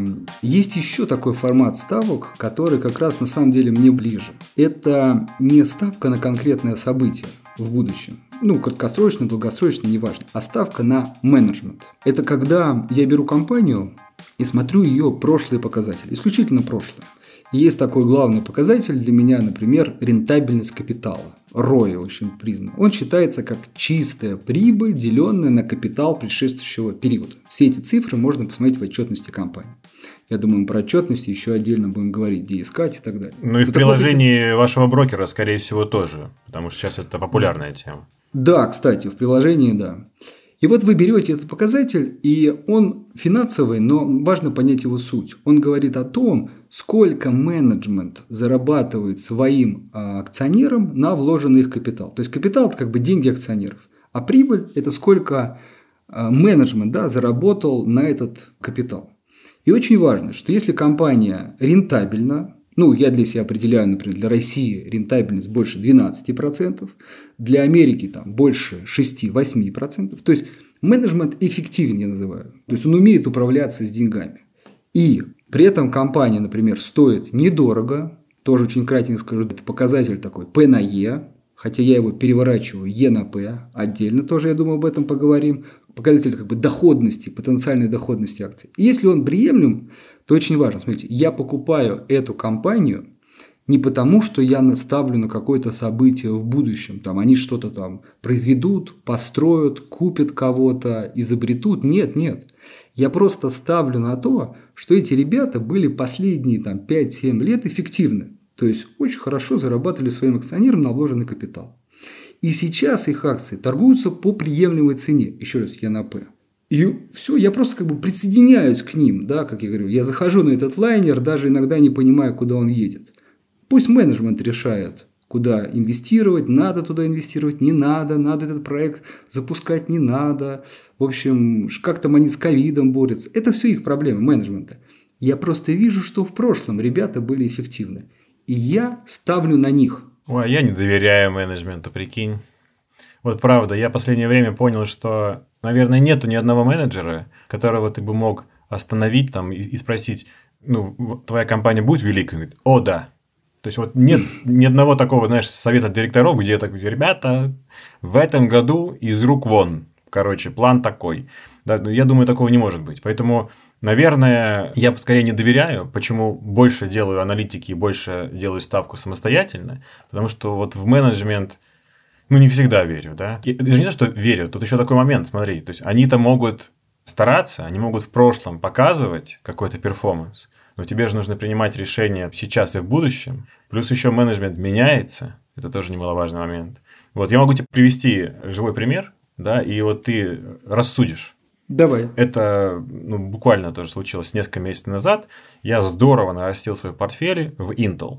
Есть еще такой формат ставок, который как раз на самом деле мне ближе. Это не ставка на конкретное событие в будущем. Ну, краткосрочно, долгосрочно, неважно. А ставка на менеджмент. Это когда я беру компанию и смотрю ее прошлые показатели. Исключительно прошлые. И есть такой главный показатель для меня, например, рентабельность капитала. рой очень признан. Он считается как чистая прибыль, деленная на капитал предшествующего периода. Все эти цифры можно посмотреть в отчетности компании. Я думаю, мы про отчетности еще отдельно будем говорить, где искать и так далее. Ну и Но в приложении вот эти... вашего брокера, скорее всего, тоже, потому что сейчас это популярная тема. Да, кстати, в приложении, да. И вот вы берете этот показатель, и он финансовый, но важно понять его суть. Он говорит о том, сколько менеджмент зарабатывает своим акционерам на вложенный их капитал. То есть капитал – это как бы деньги акционеров, а прибыль – это сколько менеджмент, да, заработал на этот капитал. И очень важно, что если компания рентабельна, ну, я для себя определяю, например, для России рентабельность больше двенадцать процентов, для Америки там больше шесть-восемь процентов. То есть менеджмент эффективен, я называю. То есть он умеет управляться с деньгами. И при этом компания, например, стоит недорого, тоже очень кратенько скажу, это показатель такой P на E, хотя я его переворачиваю E на P, отдельно тоже, я думаю, об этом поговорим. Показатель как бы доходности, потенциальной доходности акций. И если он приемлем, то очень важно, смотрите, я покупаю эту компанию не потому, что я наставлю на какое-то событие в будущем, там они что-то там произведут, построят, купят кого-то, изобретут. Нет, нет. Я просто ставлю на то, что эти ребята были последние там, пять-семь лет эффективны. То есть очень хорошо зарабатывали своим акционерам на вложенный капитал. И сейчас их акции торгуются по приемлемой цене. Еще раз, я на П. И все, я просто как бы присоединяюсь к ним, да, как я говорю. Я захожу на этот лайнер, даже иногда не понимая, куда он едет. Пусть менеджмент решает, куда инвестировать, надо туда инвестировать, не надо, надо этот проект запускать, не надо. В общем, как там они с ковидом борются. Это все их проблемы менеджмента. Я просто вижу, что в прошлом ребята были эффективны. И я ставлю на них. Ой, я не доверяю менеджменту, прикинь. Вот правда, я в последнее время понял, что, наверное, нету ни одного менеджера, которого ты бы мог остановить там и, и спросить, ну, твоя компания будет великой? Он говорит, о, да. То есть, вот нет ни одного такого, знаешь, совета директоров, где так, ребята, в этом году из рук вон. Короче, план такой. Да, я думаю, такого не может быть. Поэтому, наверное, я скорее не доверяю. Почему больше делаю аналитики и больше делаю ставку самостоятельно? Потому что вот в менеджмент, ну, не всегда верю, да. И даже не то, что верю, тут еще такой момент, смотри. То есть, они-то могут стараться, они могут в прошлом показывать какой-то перформанс, но тебе же нужно принимать решения сейчас и в будущем. Плюс еще менеджмент меняется. Это тоже немаловажный момент. Вот я могу тебе привести живой пример, да, и вот ты рассудишь. Давай. Это ну, буквально тоже случилось несколько месяцев назад. Я здорово нарастил свои портфели в Intel.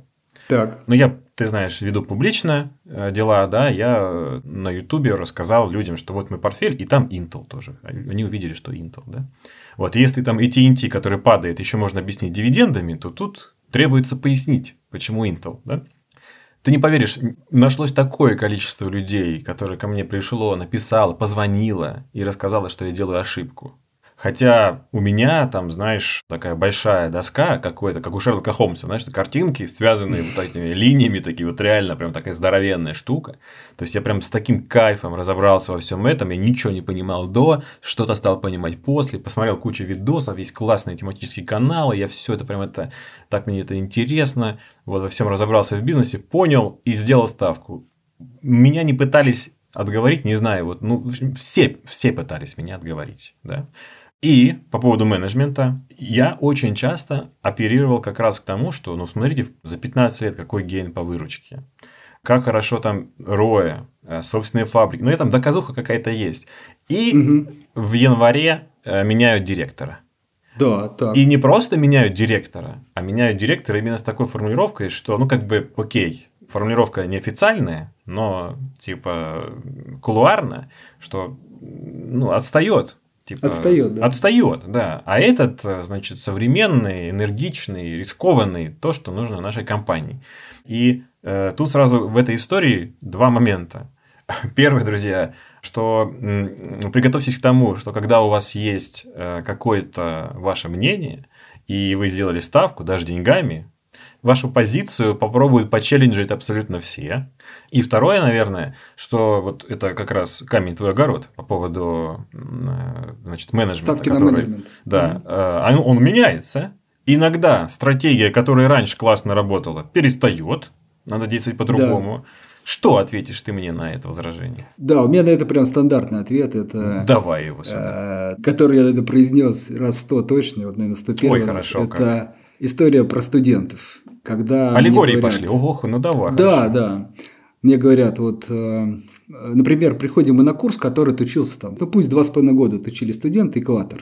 Так. Но я, ты знаешь, веду публично дела, да, я на Ютубе рассказал людям, что вот мой портфель, и там Intel тоже. Они увидели, что Intel, да. Вот, если там эй ти энд ти, который падает, еще можно объяснить дивидендами, то тут требуется пояснить, почему Intel, да. Ты не поверишь, нашлось такое количество людей, которые ко мне пришло, написало, позвонило и рассказало, что я делаю ошибку. Хотя у меня там, знаешь, такая большая доска какой-то, как у Шерлока Холмса, знаешь, картинки, связанные вот этими линиями, такие вот реально прям такая здоровенная штука. То есть я прям с таким кайфом разобрался во всем этом, я ничего не понимал до, что-то стал понимать после, посмотрел кучу видосов, есть классные тематические каналы, я все это прям это, так мне это интересно, вот во всем разобрался в бизнесе, понял и сделал ставку. Меня не пытались отговорить, не знаю, вот, ну, все, все пытались меня отговорить, да. И по поводу менеджмента, я очень часто оперировал как раз к тому, что, ну, смотрите, за пятнадцать лет какой гейн по выручке, как хорошо там роя, собственные фабрики, ну, и там доказуха какая-то есть. И угу. в январе меняют директора. Да, так. И не просто меняют директора, а меняют директора именно с такой формулировкой, что, ну, как бы, окей, формулировка неофициальная, но, типа, кулуарная, что, ну, отстает. Типа, отстает, да. Отстает, да. А этот, значит, современный, энергичный, рискованный, то, что нужно нашей компании. И э, тут сразу в этой истории два момента. Первое, друзья, что м, приготовьтесь к тому, что когда у вас есть э, какое-то ваше мнение, и вы сделали ставку, даже деньгами, вашу позицию попробуют почелленджить абсолютно все. И второе, наверное, что вот это как раз камень твой огород по поводу, значит, менеджмента. Ставки который, на менеджмент. Да, mm-hmm. он, он меняется. Иногда стратегия, которая раньше классно работала, перестает. Надо действовать по-другому. Да. Что ответишь ты мне на это возражение? Да, у меня на это прям стандартный ответ. Это, Давай его сюда. Э, который я, наверное, произнес раз сто точно. Вот, наверное, сто первый Ой, хорошо. Это как. история про студентов. Когда аллегории говорят, пошли. Ого, ну давай. Да, хорошо. да. Мне говорят, вот, э, например, приходим мы на курс, который отучился там, ну пусть два с половиной года отучили студенты, экватор.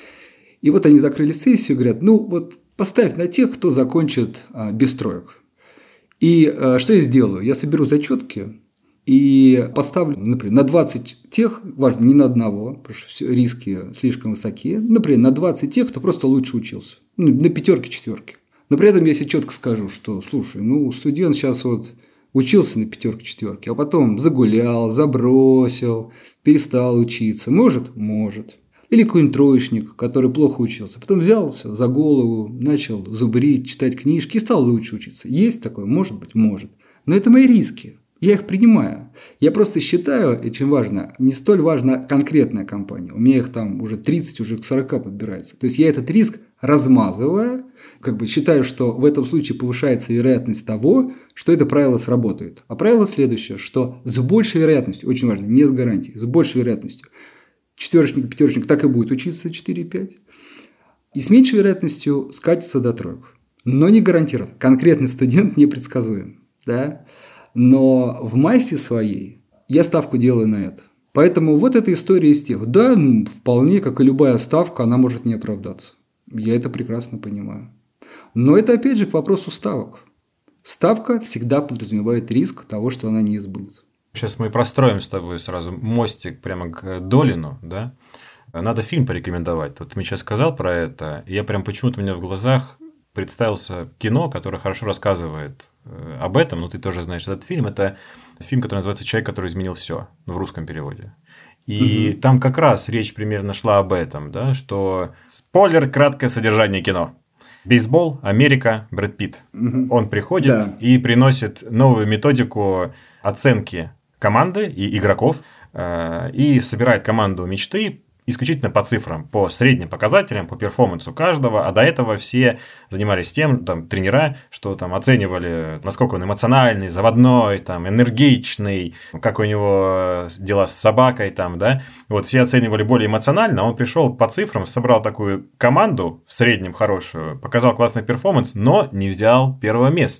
И вот они закрыли сессию, говорят, ну вот поставь на тех, кто закончит э, без троек. И э, что я сделаю? Я соберу зачетки и поставлю, например, на двадцать тех, важно, не на одного, потому что риски слишком высокие, например, на двадцать тех, кто просто лучше учился, ну, на пятерки, четверки. Но при этом я себе четко скажу, что, слушай, ну, студент сейчас вот учился на пятерке, четверке, а потом загулял, забросил, перестал учиться. Может? Может. Или какой-нибудь троечник, который плохо учился, потом взялся за голову, начал зубрить, читать книжки и стал лучше учиться. Есть такое? Может быть? Может. Но это мои риски. Я их принимаю. Я просто считаю, очень важно, не столь важна конкретная компания. У меня их там уже тридцать, уже к сорока подбирается. То есть я этот риск размазываю, как бы считаю, что в этом случае повышается вероятность того, что это правило сработает. А правило следующее, что с большей вероятностью, очень важно, не с гарантией, с большей вероятностью четверочник и пятерочник так и будет учиться четыре и пять, и с меньшей вероятностью скатится до троек. Но не гарантированно. Конкретный студент непредсказуем. Да? Но в массе своей я ставку делаю на это. Поэтому вот эта история из тех. Да, ну, вполне, как и любая ставка, она может не оправдаться. Я это прекрасно понимаю. Но это опять же к вопросу ставок. Ставка всегда подразумевает риск того, что она не избудется. Сейчас мы простроим с тобой сразу мостик прямо к Долину, да? Надо фильм порекомендовать. Вот ты мне сейчас сказал про это, и я прям почему-то у меня в глазах представился кино, которое хорошо рассказывает об этом, но ты тоже знаешь этот фильм. Это фильм, который называется «Человек, который изменил все», в русском переводе. И угу. там как раз речь примерно шла об этом, да, что спойлер, краткое содержание кино. Бейсбол, Америка, Брэд Питт. Угу. Он приходит да. и приносит новую методику оценки команды и игроков, э, и собирает команду мечты исключительно по цифрам, по средним показателям, по перформансу каждого, а до этого все занимались тем, там, тренера, что там оценивали, насколько он эмоциональный, заводной, там, энергичный, как у него дела с собакой, там, да, вот все оценивали более эмоционально, он пришел по цифрам, собрал такую команду в среднем хорошую, показал классный перформанс, но не взял первого места.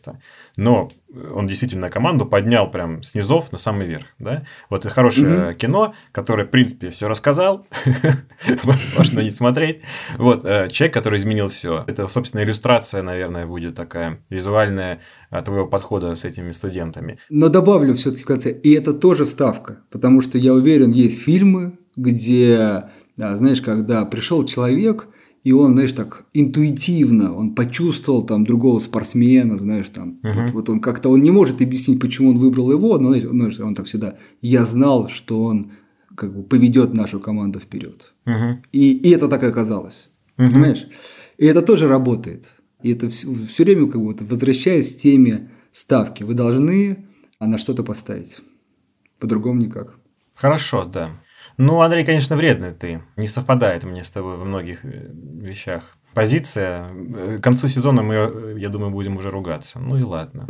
но он действительно команду поднял прям с низов на самый верх. Да? Вот это хорошее mm-hmm. кино, которое, в принципе, все рассказал, можно не смотреть. Вот человек, который изменил все. Это, собственно, иллюстрация, наверное, будет такая визуальная твоего подхода с этими студентами. Но добавлю все-таки в конце, и это тоже ставка, потому что я уверен, есть фильмы, где, да, знаешь, когда пришел человек, и он, знаешь, так интуитивно, он почувствовал там другого спортсмена, знаешь, там, uh-huh. вот, вот он как-то, он не может объяснить, почему он выбрал его, но знаешь, он так всегда, я знал, что он как бы поведет нашу команду вперед. Uh-huh. И, и это так и оказалось, uh-huh. понимаешь? И это тоже работает. И это все, все время как бы возвращаясь к теме ставки, вы должны на что-то поставить, по-другому никак. Хорошо, да. Ну, Андрей, конечно, вредный ты. Не совпадает мне с тобой во многих вещах. Позиция. К концу сезона мы, я думаю, будем уже ругаться. Ну и ладно.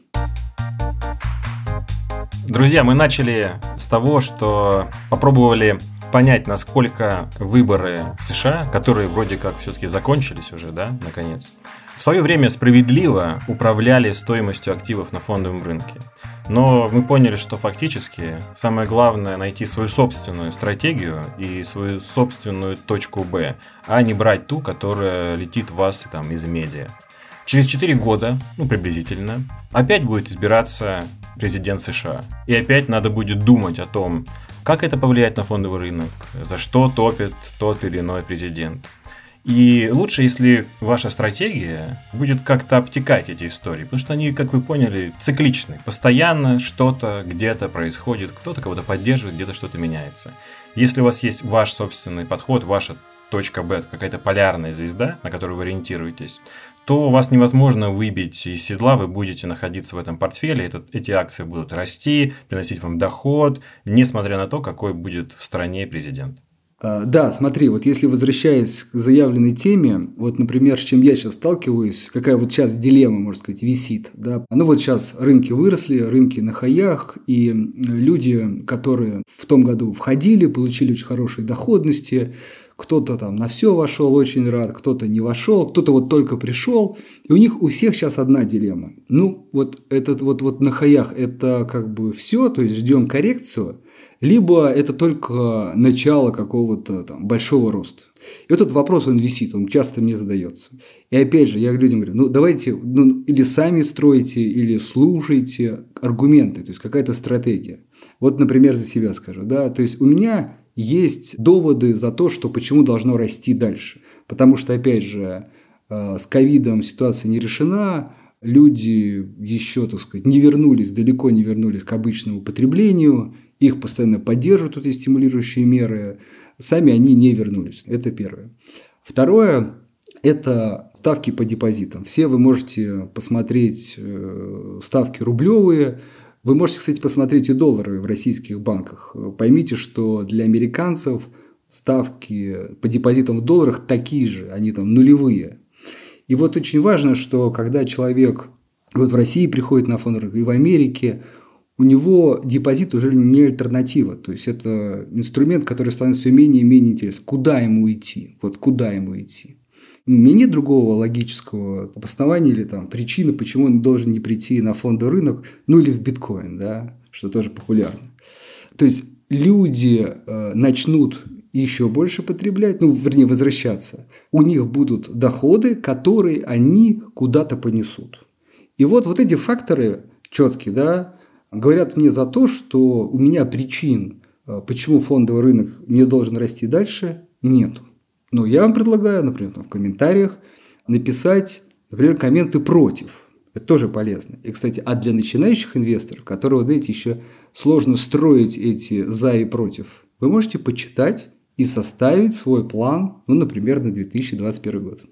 Друзья, мы начали с того, что попробовали понять, насколько выборы в США, которые вроде как все-таки закончились уже, да, наконец, в свое время справедливо управляли стоимостью активов на фондовом рынке. Но мы поняли, что фактически самое главное найти свою собственную стратегию и свою собственную точку Б, а не брать ту, которая летит в вас там, из медиа. Через четыре года, ну приблизительно, опять будет избираться президент США. И опять надо будет думать о том, как это повлияет на фондовый рынок, за что топит тот или иной президент. И лучше, если ваша стратегия будет как-то обтекать эти истории, потому что они, как вы поняли, цикличны. Постоянно что-то где-то происходит, кто-то кого-то поддерживает, где-то что-то меняется. Если у вас есть ваш собственный подход, ваша точка Б, какая-то полярная звезда, на которую вы ориентируетесь, то вас невозможно выбить из седла, вы будете находиться в этом портфеле, этот, эти акции будут расти, приносить вам доход, несмотря на то, какой будет в стране президент. Да, смотри, вот если возвращаясь к заявленной теме, вот, например, с чем я сейчас сталкиваюсь, какая вот сейчас дилемма, можно сказать, висит, да, ну вот сейчас рынки выросли, рынки на хаях, и люди, которые в том году входили, получили очень хорошие доходности, кто-то там на все вошел, очень рад, кто-то не вошел, кто-то вот только пришел, и у них у всех сейчас одна дилемма. Ну, вот этот вот, вот на хаях это как бы все, то есть ждем коррекцию, либо это только начало какого-то там большого роста. И вот этот вопрос, он висит, он часто мне задается. И опять же, я людям говорю, ну давайте, ну, или сами стройте, или слушайте аргументы, то есть какая-то стратегия. Вот, например, за себя скажу, да, то есть у меня есть доводы за то, что почему должно расти дальше. Потому что, опять же, с ковидом ситуация не решена, люди еще, так сказать, не вернулись, далеко не вернулись к обычному потреблению, их постоянно поддерживают эти стимулирующие меры, сами они не вернулись. Это первое. Второе – это ставки по депозитам. Все вы можете посмотреть ставки рублевые, вы можете, кстати, посмотреть и доллары в российских банках. Поймите, что для американцев ставки по депозитам в долларах такие же, они там нулевые. И вот очень важно, что когда человек вот в России приходит на фонд рынка и в Америке, у него депозит уже не альтернатива. То есть это инструмент, который становится все менее и менее интересным. Куда ему идти? Вот куда ему идти? У меня нет другого логического обоснования или там, причины, почему он должен не прийти на фондовый рынок, ну или в биткоин, да, что тоже популярно. То есть люди э, начнут еще больше потреблять, ну, вернее, возвращаться. У них будут доходы, которые они куда-то понесут. И вот, вот эти факторы четкие, да, говорят мне за то, что у меня причин, почему фондовый рынок не должен расти дальше, нету. Но я вам предлагаю, например, там в комментариях написать, например, комменты против. Это тоже полезно. И, кстати, а для начинающих инвесторов, которые, вот эти еще сложно строить эти за и против, вы можете почитать и составить свой план, ну, например, на две тысячи двадцать первый год.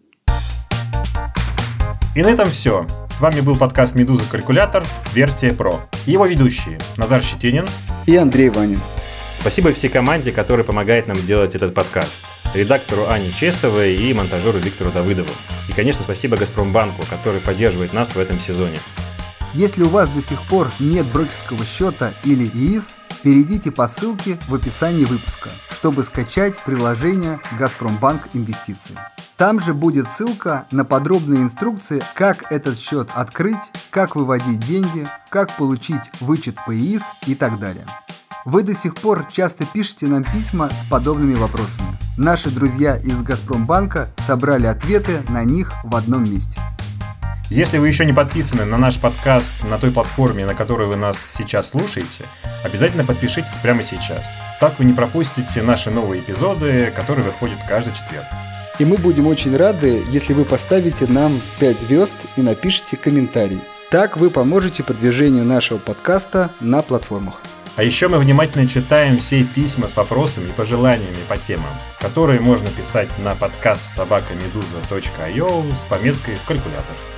И на этом все. С вами был подкаст «Медуза Калькулятор. Версия Про». Его ведущие Назар Щетинин и Андрей Ванин. Спасибо всей команде, которая помогает нам делать этот подкаст. Редактору Ане Чесовой и монтажеру Виктору Давыдову. И, конечно, спасибо Газпромбанку, который поддерживает нас в этом сезоне. Если у вас до сих пор нет брокерского счета или ИИС, перейдите по ссылке в описании выпуска, чтобы скачать приложение «Газпромбанк Инвестиции». Там же будет ссылка на подробные инструкции, как этот счет открыть, как выводить деньги, как получить вычет по ИИС и так далее. Вы до сих пор часто пишете нам письма с подобными вопросами. Наши друзья из Газпромбанка собрали ответы на них в одном месте. Если вы еще не подписаны на наш подкаст на той платформе, на которой вы нас сейчас слушаете, обязательно подпишитесь прямо сейчас. Так вы не пропустите наши новые эпизоды, которые выходят каждый четверг. И мы будем очень рады, если вы поставите нам пять звезд и напишите комментарий. Так вы поможете продвижению нашего подкаста на платформах. А еще мы внимательно читаем все письма с вопросами и пожеланиями по темам, которые можно писать на подкаст собака медуза точка ай о с пометкой в калькулятор.